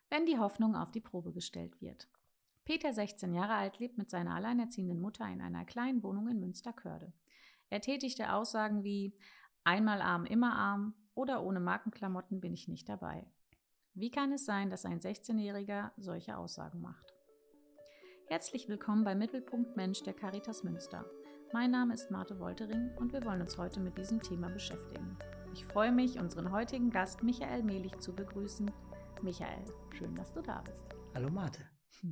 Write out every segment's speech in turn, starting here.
wenn die Hoffnung auf die Probe gestellt wird. Peter, 16 Jahre alt, lebt mit seiner alleinerziehenden Mutter in einer kleinen Wohnung in Münsterkörde. Er tätigte Aussagen wie „einmal arm, immer arm" oder „ohne Markenklamotten bin ich nicht dabei". Wie kann es sein, dass ein 16-Jähriger solche Aussagen macht? Herzlich willkommen bei Mittelpunkt Mensch der Caritas Münster. Mein Name ist Marte Woltering und wir wollen uns heute mit diesem Thema beschäftigen. Ich freue mich, unseren heutigen Gast Michael Mehlich zu begrüßen. Michael, schön, dass du da bist. Hallo Marte.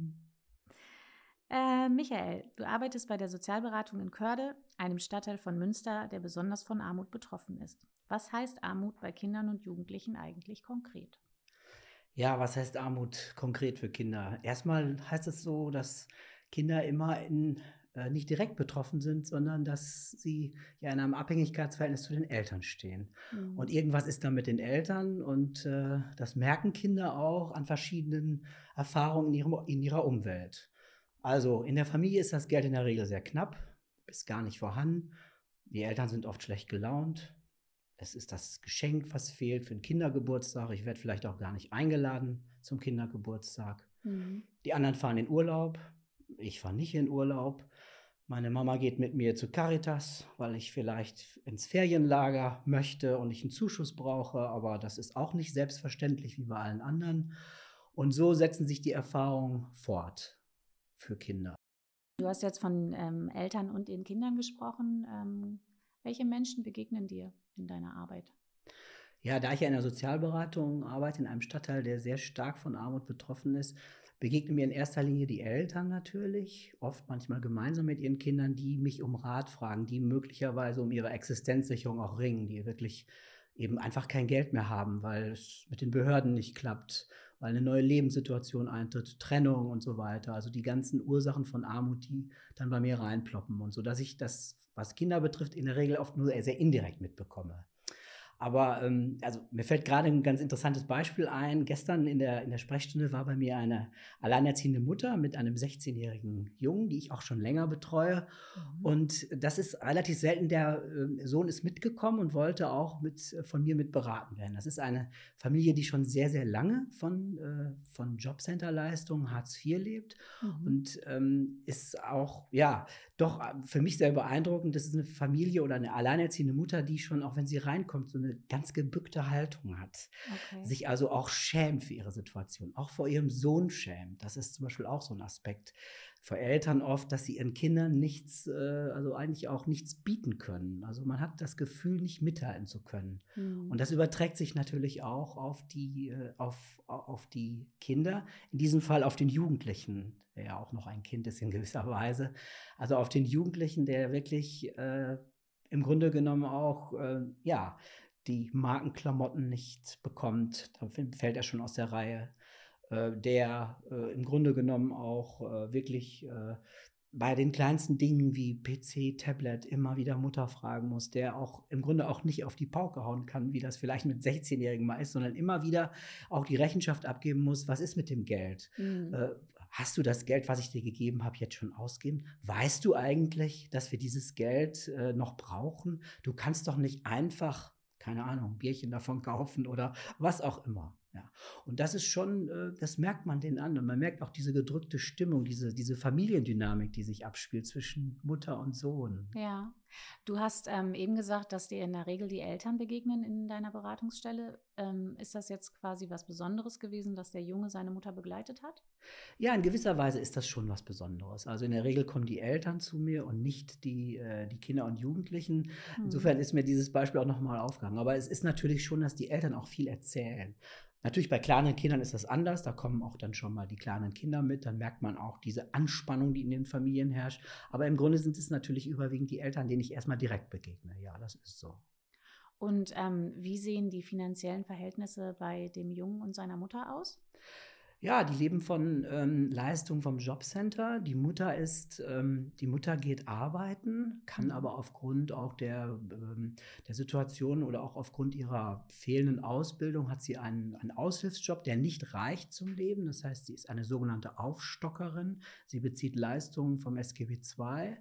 Michael, du arbeitest bei der Sozialberatung in Körde, einem Stadtteil von Münster, der besonders von Armut betroffen ist. Was heißt Armut bei Kindern und Jugendlichen eigentlich konkret? Ja, was heißt Armut konkret für Kinder? Erstmal heißt es so, dass Kinder immer nicht direkt betroffen sind, sondern dass sie ja in einem Abhängigkeitsverhältnis zu den Eltern stehen. Und irgendwas ist da mit den Eltern und das merken Kinder auch an verschiedenen Erfahrungen in ihrer Umwelt. Also in der Familie ist das Geld in der Regel sehr knapp, bis gar nicht vorhanden. Die Eltern sind oft schlecht gelaunt. Es ist das Geschenk, was fehlt für 'n Kindergeburtstag. Ich werde vielleicht auch gar nicht eingeladen zum Kindergeburtstag. Mhm. Die anderen fahren in Urlaub. Ich fahre nicht in Urlaub. Meine Mama geht mit mir zu Caritas, weil ich vielleicht ins Ferienlager möchte und ich 'n Zuschuss brauche, aber das ist auch nicht selbstverständlich wie bei allen anderen. Und so setzen sich die Erfahrungen fort für Kinder. Du hast jetzt von Eltern und ihren Kindern gesprochen. Welche Menschen begegnen dir in deiner Arbeit? Ja, da ich ja in der Sozialberatung arbeite, in einem Stadtteil, der sehr stark von Armut betroffen ist, begegnen mir in erster Linie die Eltern natürlich, oft manchmal gemeinsam mit ihren Kindern, die mich um Rat fragen, die möglicherweise um ihre Existenzsicherung auch ringen, die wirklich eben einfach kein Geld mehr haben, weil es mit den Behörden nicht klappt, weil eine neue Lebenssituation eintritt, Trennung und so weiter. Also die ganzen Ursachen von Armut, die dann bei mir reinploppen und so, dass ich das, was Kinder betrifft, in der Regel oft nur sehr indirekt mitbekomme. Aber, also, mir fällt gerade ein ganz interessantes Beispiel ein. Gestern in der Sprechstunde war bei mir eine alleinerziehende Mutter mit einem 16-jährigen Jungen, die ich auch schon länger betreue. Mhm. Und das ist relativ selten. Der, Sohn ist mitgekommen und wollte auch von mir mit beraten werden. Das ist eine Familie, die schon sehr, sehr lange von Jobcenterleistungen, Hartz IV lebt Mhm. und, ist auch, ja, doch, für mich sehr beeindruckend. Das ist eine Familie oder eine alleinerziehende Mutter, die schon, auch wenn sie reinkommt, so eine ganz gebückte Haltung hat. Okay. Sich also auch schämt für ihre Situation, auch vor ihrem Sohn schämt. Das ist zum Beispiel auch so ein Aspekt für Eltern oft, dass sie ihren Kindern also eigentlich auch nichts bieten können. Also, man hat das Gefühl, nicht mithalten zu können. Und Mhm. das überträgt sich natürlich auch auf die Kinder, in diesem Fall auf den Jugendlichen, der ja auch noch ein Kind ist in gewisser Weise. Also auf den Jugendlichen, der wirklich im Grunde genommen auch, ja, die Markenklamotten nicht bekommt, da fällt er schon aus der Reihe, der im Grunde genommen auch wirklich bei den kleinsten Dingen wie PC, Tablet immer wieder Mutter fragen muss, der auch im Grunde auch nicht auf die Pauke hauen kann, wie das vielleicht mit 16-Jährigen mal ist, sondern immer wieder auch die Rechenschaft abgeben muss: „Was ist mit dem Geld? Mhm. Äh, Hast du das Geld, was ich dir gegeben habe, jetzt schon ausgegeben? Weißt du eigentlich, dass wir dieses Geld noch brauchen? Du kannst doch nicht einfach, keine Ahnung, 'n Bierchen davon kaufen" oder was auch immer, ja. Und das ist schon, das merkt man denen an. Und man merkt auch diese gedrückte Stimmung, diese Familiendynamik, die sich abspielt zwischen Mutter und Sohn. Ja. Du hast eben gesagt, dass dir in der Regel die Eltern begegnen in deiner Beratungsstelle. Ist das jetzt quasi was Besonderes gewesen, dass der Junge seine Mutter begleitet hat? Ja, in gewisser Weise ist das schon was Besonderes. Also, in der Regel kommen die Eltern zu mir und nicht die Kinder und Jugendlichen. Mhm. Insofern ist mir dieses Beispiel auch noch mal aufgegangen. Aber es ist natürlich schon, dass die Eltern auch viel erzählen. Natürlich bei kleinen Kindern ist das anders. Da kommen auch dann schon mal die kleinen Kinder mit. Dann merkt man auch diese Anspannung, die in den Familien herrscht. Aber im Grunde sind es natürlich überwiegend die Eltern, denen ich erst mal direkt begegne. Ja, das ist so. Und wie sehen die finanziellen Verhältnisse bei dem Jungen und seiner Mutter aus? Ja, die leben von Leistungen vom Jobcenter. Die Mutter geht arbeiten, kann Mhm. aber aufgrund auch der Situation oder auch aufgrund ihrer fehlenden Ausbildung hat sie einen Aushilfsjob, der nicht reicht zum Leben. Das heißt, sie ist eine sogenannte Aufstockerin. Sie bezieht Leistungen vom SGB II.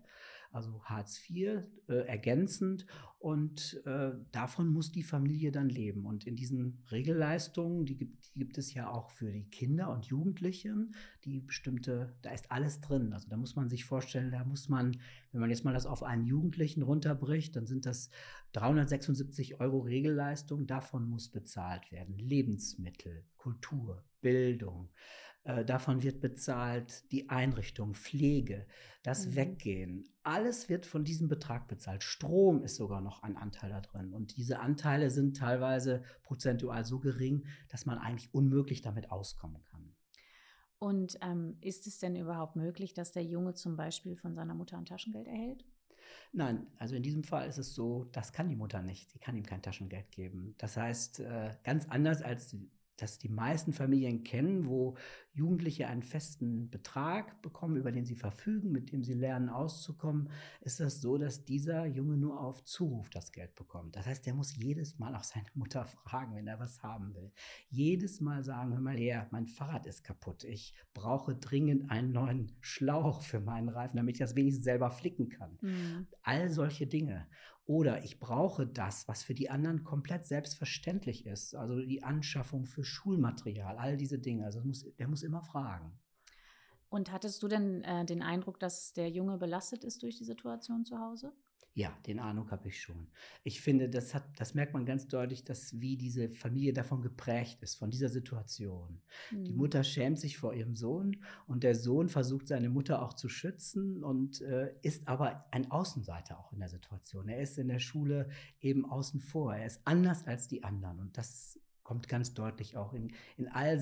also Hartz IV, ergänzend. Und davon muss die Familie dann leben. Und in diesen Regelleistungen, die gibt es ja auch für die Kinder und Jugendlichen, da ist alles drin. Also da muss man sich vorstellen, da muss man, wenn man jetzt mal das auf einen Jugendlichen runterbricht, dann sind das 376 € Regelleistung. Davon muss bezahlt werden. Lebensmittel, Kultur, Bildung. Davon wird bezahlt die Einrichtung, Pflege, das Weggehen. Alles wird von diesem Betrag bezahlt. Strom ist sogar noch ein Anteil da drin. Und diese Anteile sind teilweise prozentual so gering, dass man eigentlich unmöglich damit auskommen kann. Und ist es denn überhaupt möglich, dass der Junge zum Beispiel von seiner Mutter ein Taschengeld erhält? Nein, also in diesem Fall ist es so, das kann die Mutter nicht. Sie kann ihm kein Taschengeld geben. Das heißt, ganz anders als das die meisten Familien kennen, wo Jugendliche einen festen Betrag bekommen, über den sie verfügen, mit dem sie lernen auszukommen, ist das so, dass dieser Junge nur auf Zuruf das Geld bekommt. Das heißt, der muss jedes Mal auch seine Mutter fragen, wenn er was haben will. Jedes Mal sagen, hör mal her, mein Fahrrad ist kaputt. Ich brauche dringend einen neuen Schlauch für meinen Reifen, damit ich das wenigstens selber flicken kann. All solche Dinge. Oder ich brauche das, was für die anderen komplett selbstverständlich ist. Also die Anschaffung für Schulmaterial, all diese Dinge. Also der muss immer fragen. Und hattest du denn den Eindruck, dass der Junge belastet ist durch die Situation zu Hause? Ja, den Eindruck habe ich schon. Ich finde, das merkt man ganz deutlich, wie diese Familie davon geprägt ist, von dieser Situation. Die Mutter schämt sich vor ihrem Sohn und der Sohn versucht, seine Mutter auch zu schützen und ist aber ein Außenseiter auch in der Situation. Er ist in der Schule eben außen vor. Er ist anders als die anderen und das kommt ganz deutlich auch in all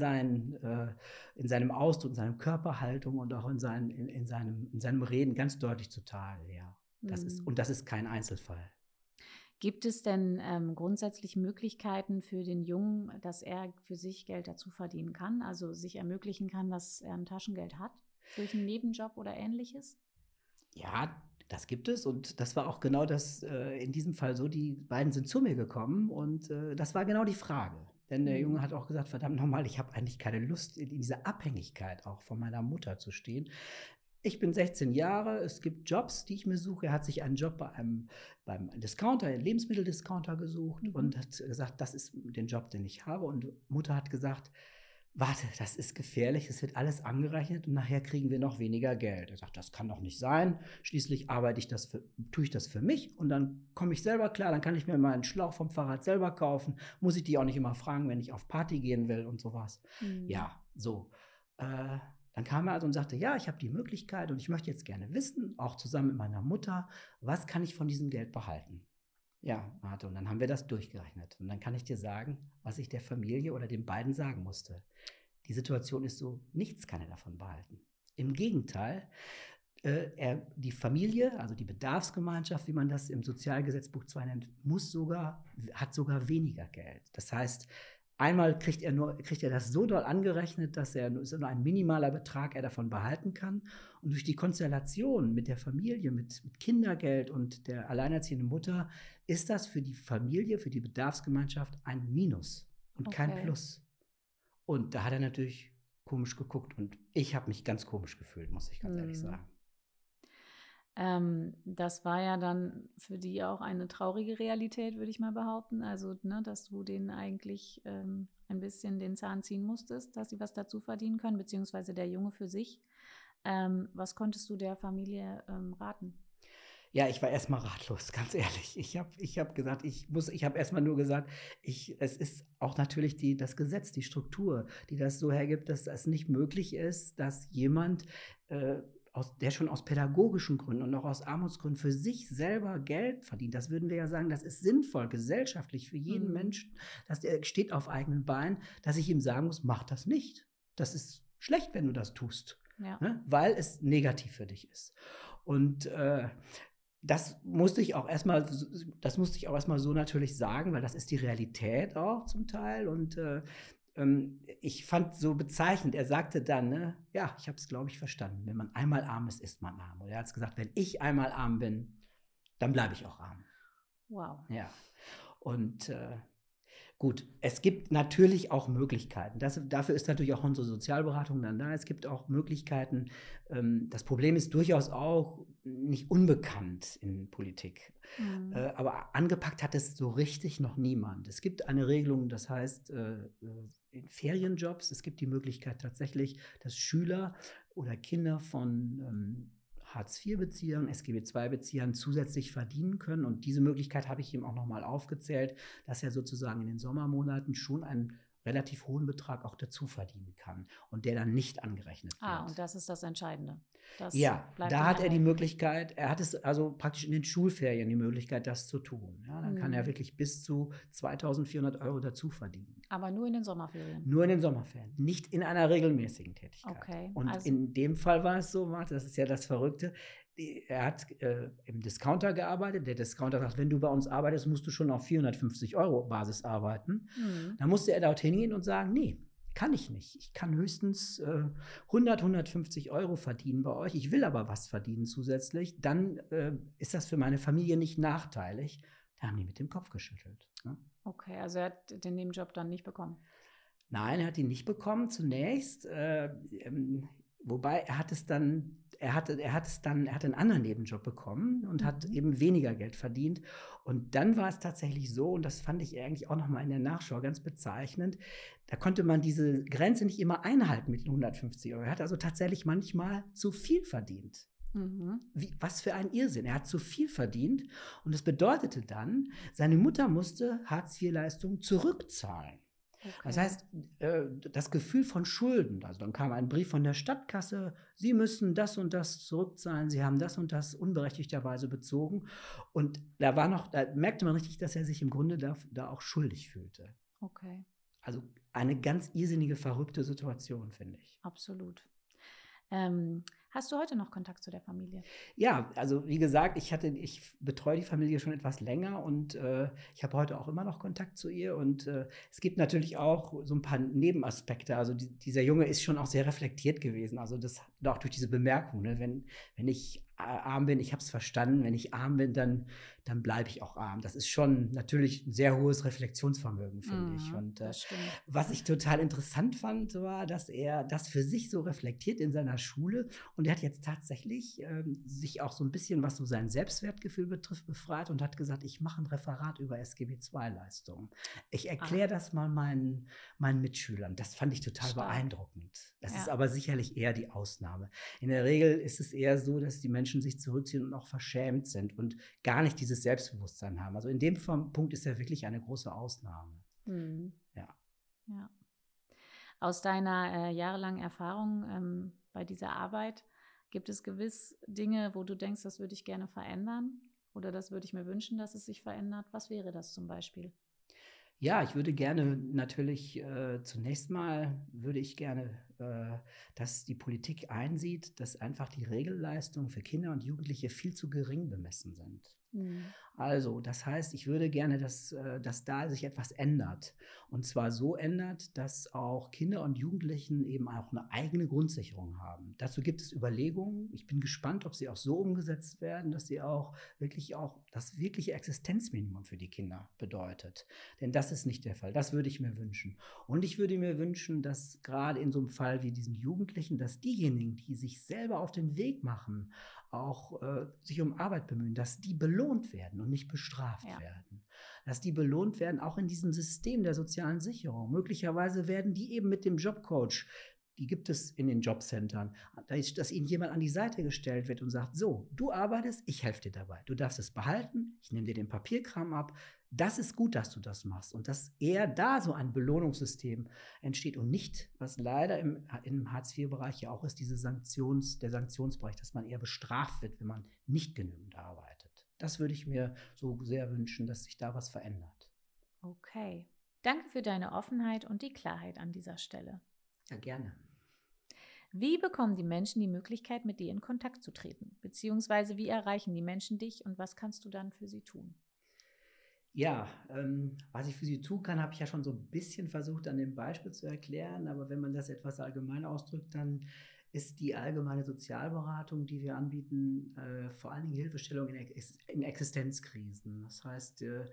in seinem Ausdruck, in seiner Körperhaltung und auch in seinem Reden ganz deutlich zutage, ja. Das ist kein Einzelfall. Gibt es denn grundsätzlich Möglichkeiten für den Jungen, dass er für sich Geld dazu verdienen kann, also sich ermöglichen kann, dass er ein Taschengeld hat durch einen Nebenjob oder Ähnliches? Ja, das gibt es und das war auch genau das in diesem Fall so. Die beiden sind zu mir gekommen und das war genau die Frage. Denn der Junge hat auch gesagt, verdammt nochmal, ich habe eigentlich keine Lust, in dieser Abhängigkeit auch von meiner Mutter zu stehen. Ich bin 16 Jahre, es gibt Jobs, die ich mir suche. Er hat sich einen Job beim Discounter, einem Lebensmitteldiscounter gesucht und hat gesagt, das ist den Job, den ich habe. Und Mutter hat gesagt, warte, das ist gefährlich, es wird alles angerechnet und nachher kriegen wir noch weniger Geld. Er sagt, das kann doch nicht sein. Schließlich tue ich das für mich und dann komme ich selber klar, dann kann ich mir mal einen Schlauch vom Fahrrad selber kaufen. Muss ich die auch nicht immer fragen, wenn ich auf Party gehen will und sowas. Ja, so. Dann kam er also und sagte, ja, ich habe die Möglichkeit und ich möchte jetzt gerne wissen, auch zusammen mit meiner Mutter, was kann ich von diesem Geld behalten? Ja, warte, und dann haben wir das durchgerechnet. Und dann kann ich dir sagen, was ich der Familie oder den beiden sagen musste. Die Situation ist so, nichts kann er davon behalten. Im Gegenteil, die Familie, also die Bedarfsgemeinschaft, wie man das im Sozialgesetzbuch 2 nennt, hat sogar weniger Geld. Das heißt, einmal kriegt er das so doll angerechnet, dass nur ein minimaler Betrag er davon behalten kann. Und durch die Konstellation mit der Familie, mit Kindergeld und der alleinerziehenden Mutter, ist das für die Familie, für die Bedarfsgemeinschaft ein Minus und kein Plus. Und da hat er natürlich komisch geguckt und ich habe mich ganz komisch gefühlt, muss ich ganz ehrlich sagen. Das war ja dann für die auch eine traurige Realität, würde ich mal behaupten. Also, ne, dass du denen eigentlich ein bisschen den Zahn ziehen musstest, dass sie was dazu verdienen können, beziehungsweise der Junge für sich. Was konntest du der Familie raten? Ja, ich war erstmal ratlos, ganz ehrlich. Ich hab gesagt, ich habe erstmal nur gesagt, es ist auch natürlich das Gesetz, die Struktur, die das so hergibt, dass es nicht möglich ist, dass jemand der schon aus pädagogischen Gründen und auch aus Armutsgründen für sich selber Geld verdient. Das würden wir ja sagen, das ist sinnvoll, gesellschaftlich für jeden Menschen, dass der steht auf eigenen Beinen, dass ich ihm sagen muss, mach das nicht. Das ist schlecht, wenn du das tust, ne? Weil es negativ für dich ist. Und das musste ich auch erstmal so natürlich sagen, weil das ist die Realität auch zum Teil. Und ich fand so bezeichnend, er sagte dann, ne, ja, ich habe es, glaube ich, verstanden. Wenn man einmal arm ist man arm. Und er hat gesagt, wenn ich einmal arm bin, dann bleibe ich auch arm. Wow. Ja. Und Gut, es gibt natürlich auch Möglichkeiten. Dafür ist natürlich auch unsere Sozialberatung dann da. Es gibt auch Möglichkeiten. Das Problem ist durchaus auch nicht unbekannt in Politik. Mhm. Aber angepackt hat es so richtig noch niemand. Es gibt eine Regelung, das heißt, in Ferienjobs, es gibt die Möglichkeit tatsächlich, dass Schüler oder Kinder von Hartz-IV-Beziehern, SGB-II-Beziehern zusätzlich verdienen können. Und diese Möglichkeit habe ich ihm auch nochmal aufgezählt, dass er sozusagen in den Sommermonaten schon einen relativ hohen Betrag auch dazu verdienen kann und der dann nicht angerechnet wird. Und das ist das Entscheidende. Das Ja, bleibt da ihm hat er die erhalten. Möglichkeit, er hat es also praktisch in den Schulferien die Möglichkeit, das zu tun. Ja, dann kann er wirklich bis zu 2.400 € dazu verdienen. Aber nur in den Sommerferien. Nur in den Sommerferien, nicht in einer regelmäßigen Tätigkeit. Okay, Und also in dem Fall war es so, Martha, das ist ja das Verrückte, er hat im Discounter gearbeitet. Der Discounter sagt, wenn du bei uns arbeitest, musst du schon auf 450 € Basis arbeiten. Dann musste er dorthin gehen und sagen, nee, kann ich nicht. Ich kann höchstens 100, 150 € verdienen bei euch. Ich will aber was verdienen zusätzlich. Dann ist das für meine Familie nicht nachteilig. Da haben die mit dem Kopf geschüttelt. Ne? okay, also er hat den Nebenjob dann nicht bekommen. Nein, er hat ihn nicht bekommen zunächst. Wobei er hatte einen anderen Nebenjob bekommen und hat eben weniger Geld verdient. Und dann war es tatsächlich so, und das fand ich eigentlich auch nochmal in der Nachschau ganz bezeichnend, da konnte man diese Grenze nicht immer einhalten mit den 150 €. Er hat also tatsächlich manchmal zu viel verdient. Was für ein Irrsinn. Er hat zu viel verdient und das bedeutete dann, seine Mutter musste Hartz-IV-Leistungen zurückzahlen. Okay. Das heißt, das Gefühl von Schulden, also dann kam ein Brief von der Stadtkasse, Sie müssen das und das zurückzahlen, Sie haben das und das unberechtigterweise bezogen. Und da merkte man richtig, dass er sich im Grunde da auch schuldig fühlte. Okay. Also eine ganz irrsinnige, verrückte Situation, finde ich. Absolut. Hast du heute noch Kontakt zu der Familie? Ja, also wie gesagt, ich betreue die Familie schon etwas länger und ich habe heute auch immer noch Kontakt zu ihr. Und es gibt natürlich auch so ein paar Nebenaspekte. Also dieser Junge ist schon auch sehr reflektiert gewesen. Also das auch durch diese Bemerkung, ne? Wenn ich arm bin, ich habe es verstanden. Wenn ich arm bin, dann bleibe ich auch arm. Das ist schon natürlich ein sehr hohes Reflexionsvermögen, finde ich. Und Das stimmt. was ich total interessant fand, war, dass er das für sich so reflektiert in seiner Schule. Und er hat jetzt tatsächlich sich auch so ein bisschen, was so sein Selbstwertgefühl betrifft, befreit und hat gesagt, ich mache ein Referat über SGB-II-Leistungen. Ich erkläre das mal meinen Mitschülern. Das fand ich total beeindruckend. Das ist aber sicherlich eher die Ausnahme. In der Regel ist es eher so, dass die Menschen sich zurückziehen und auch verschämt sind und gar nicht dieses Selbstbewusstsein haben. Also in dem Punkt ist er wirklich eine große Ausnahme. Ja. Aus deiner jahrelangen Erfahrung bei dieser Arbeit, gibt es gewiss Dinge, wo du denkst, das würde ich gerne verändern oder das würde ich mir wünschen, dass es sich verändert? Was wäre das zum Beispiel? Ja, ich würde gerne natürlich zunächst mal würde ich gerne, dass die Politik einsieht, dass einfach die Regelleistungen für Kinder und Jugendliche viel zu gering bemessen sind. Also, das heißt, ich würde gerne, dass da sich etwas ändert. Und zwar so ändert, dass auch Kinder und Jugendlichen eben auch eine eigene Grundsicherung haben. Dazu gibt es Überlegungen. Ich bin gespannt, ob sie auch so umgesetzt werden, dass sie auch das wirkliche Existenzminimum für die Kinder bedeutet. Denn das ist nicht der Fall. Das würde ich mir wünschen. Und ich würde mir wünschen, dass gerade in so einem Fall wie diesen Jugendlichen, dass diejenigen, die sich selber auf den Weg machen, auch sich um Arbeit bemühen, dass die belohnt werden und nicht bestraft werden. Dass die belohnt werden, auch in diesem System der sozialen Sicherung. Möglicherweise werden die eben mit dem Jobcoach, die gibt es in den Jobcentern, dass ihnen jemand an die Seite gestellt wird und sagt, so, du arbeitest, ich helfe dir dabei. Du darfst es behalten, ich nehme dir den Papierkram ab. Das ist gut, dass du das machst und dass eher da so ein Belohnungssystem entsteht und nicht, was leider im Hartz-IV-Bereich ja auch ist, der Sanktionsbereich, dass man eher bestraft wird, wenn man nicht genügend arbeitet. Das würde ich mir so sehr wünschen, dass sich da was verändert. Okay. Danke für deine Offenheit und die Klarheit an dieser Stelle. Ja, gerne. Wie bekommen die Menschen die Möglichkeit, mit dir in Kontakt zu treten? Beziehungsweise wie erreichen die Menschen dich und was kannst du dann für sie tun? Ja, was ich für Sie tun kann, habe ich ja schon so ein bisschen versucht, an dem Beispiel zu erklären. Aber wenn man das etwas allgemein ausdrückt, dann ist die allgemeine Sozialberatung, die wir anbieten, vor allen Dingen Hilfestellung in Existenzkrisen. Das heißt,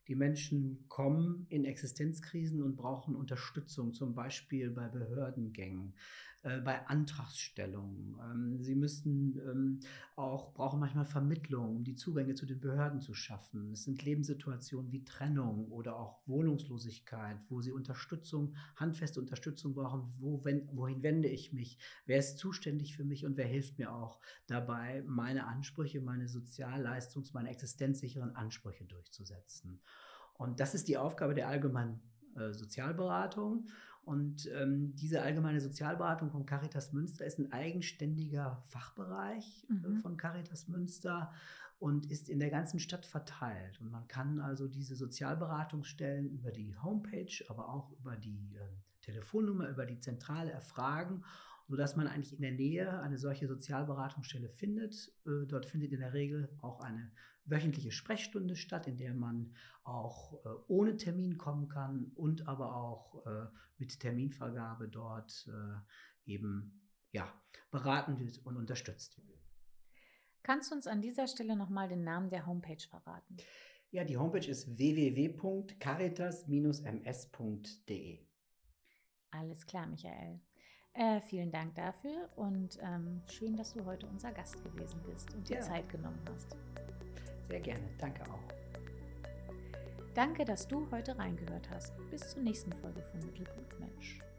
Die Menschen kommen in Existenzkrisen und brauchen Unterstützung, zum Beispiel bei Behördengängen, bei Antragsstellungen. Sie müssen brauchen manchmal Vermittlung, um die Zugänge zu den Behörden zu schaffen. Es sind Lebenssituationen wie Trennung oder auch Wohnungslosigkeit, wo sie Unterstützung, handfeste Unterstützung brauchen. Wohin wende ich mich? Wer ist zuständig für mich und wer hilft mir auch dabei, meine Ansprüche, meine meine existenzsicheren Ansprüche durchzusetzen? Und das ist die Aufgabe der allgemeinen Sozialberatung. Und diese allgemeine Sozialberatung von Caritas Münster ist ein eigenständiger Fachbereich von Caritas Münster und ist in der ganzen Stadt verteilt. Und man kann also diese Sozialberatungsstellen über die Homepage, aber auch über die Telefonnummer, über die Zentrale erfragen, sodass man eigentlich in der Nähe eine solche Sozialberatungsstelle findet. Dort findet in der Regel auch eine wöchentliche Sprechstunde statt, in der man auch ohne Termin kommen kann und aber auch mit Terminvergabe dort beraten wird und unterstützt wird. Kannst du uns an dieser Stelle nochmal den Namen der Homepage verraten? Ja, die Homepage ist www.caritas-ms.de. Alles klar, Michael. Vielen Dank dafür und schön, dass du heute unser Gast gewesen bist und dir Zeit genommen hast. Sehr gerne, danke auch. Danke, dass du heute reingehört hast. Bis zur nächsten Folge von Mittelpunkt Mensch.